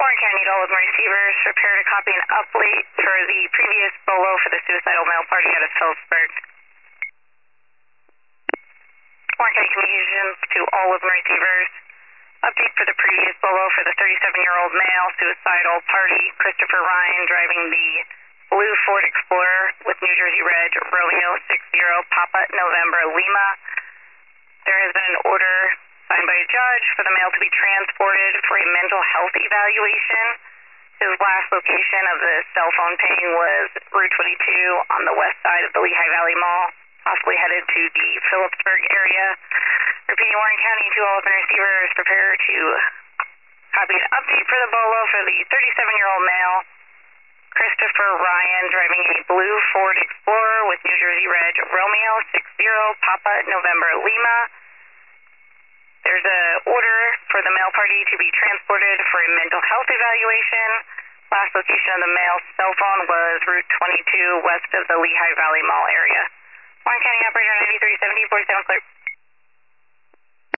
Warren County to all of my receivers, prepare to copy an update for the previous bolo for the suicidal male party out of Phillipsburg. Warren County Communications to all of my receivers, update for the previous bolo for the 37-year-old male suicidal party, Christopher Ryan, driving the blue Ford Explorer with New Jersey Reg, Romeo 60 Papa November Lima. There has been an order signed by a judge for the male to be transported for a mental health evaluation. His last location of the cell phone ping was Route 22 on the west side of the Lehigh Valley Mall, possibly headed to the Phillipsburg area. Repeating, Warren County to all of the receivers, prepare to copy an update for the bolo for the 37-year-old male, Christopher Ryan, driving a blue Ford Explorer with New Jersey Reg, Romeo 60 Papa November Lima. There's an order for the male party to be transported for a mental health evaluation. Last location of the male's cell phone was Route 22 west of the Lehigh Valley Mall area. Warren County Operator 9370, 47 clear.